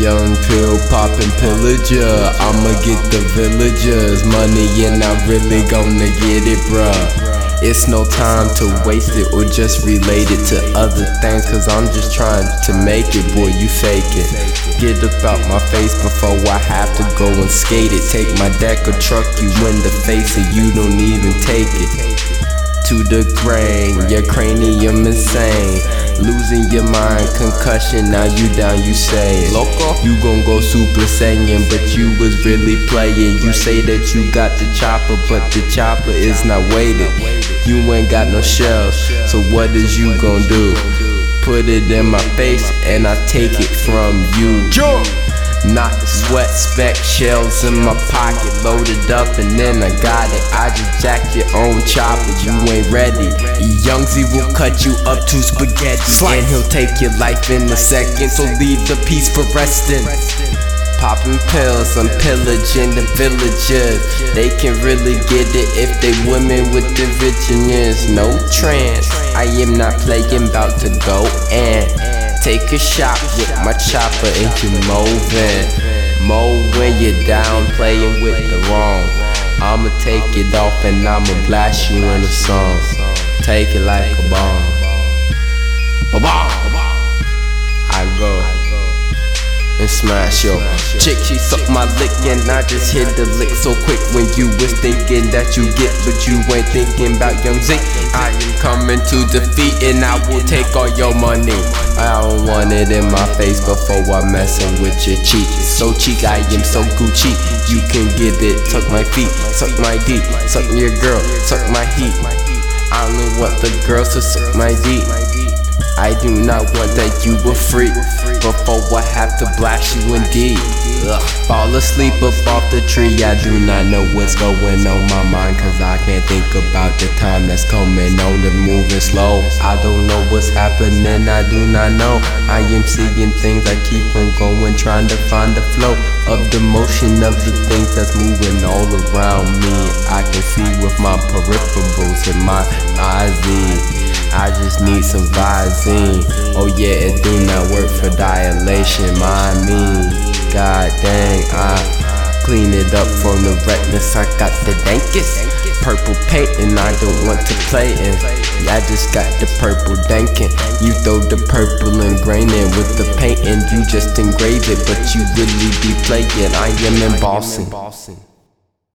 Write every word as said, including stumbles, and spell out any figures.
young pill poppin' pillager. I'ma get the villagers money and I'm really gonna get it, bruh. It's no time to waste it or just relate it to other things, cause I'm just trying to make it, boy, you fake it. Get up out my face before I have to go and skate it. Take my deck or truck you in the face and you don't even take it. To the grain, your cranium insane. Losing your mind, concussion, now you down, you say Loco, you gon' go super saiyan, but you was really playing. You say that you got the chopper, but the chopper is not weighted. You ain't got no shells, so what is you gon' do? Put it in my face and I take it from you. Not the sweat speck, shells in my pocket, loaded up and then I got it. I just jacked your own chopper, you ain't ready. Young Z will cut you up to spaghetti, and he'll take your life in a second, so leave the peace for resting. Popping pills, I'm pillaging the villagers. They can really get it if they women with the vigilance. No trance, I am not playing, bout to go and take a shot with my chopper and you moving. Mo when you're down playing with the wrong. I'ma take it off and I'ma blast you in a song. Take it like a bomb. Ba-bomb. I go and smash yo chick, she suck my lick and I just hit the lick so quick. When you was thinking that you get, but you ain't thinking about Young Z. I am coming to defeat and I will take all your money. I don't want it in my face before I'm messing with your cheek. So cheek, I am so Gucci. You can get it, suck my feet, suck my D, suck your girl, suck my heat. I only want the girls to suck my D. I do not want that you were free before I have to blast you indeed. Ugh. Fall asleep up off the tree, I do not know what's going on my mind, cause I can't think about the time that's coming on and moving slow. I don't know what's happening, I do not know. I am seeing things, I keep on going, trying to find the flow of the motion of the things that's moving all around me. I can see with my peripherals and my eyes. I just need some Visine. Oh yeah, it do not work for dilation, mind me. God dang, I clean it up from the redness. I got the dankest purple paint and I don't want to play in. Yeah, I just got the purple dankin'. You throw the purple and grain in with the paint and you just engrave it, but you really be playing. I am embossing.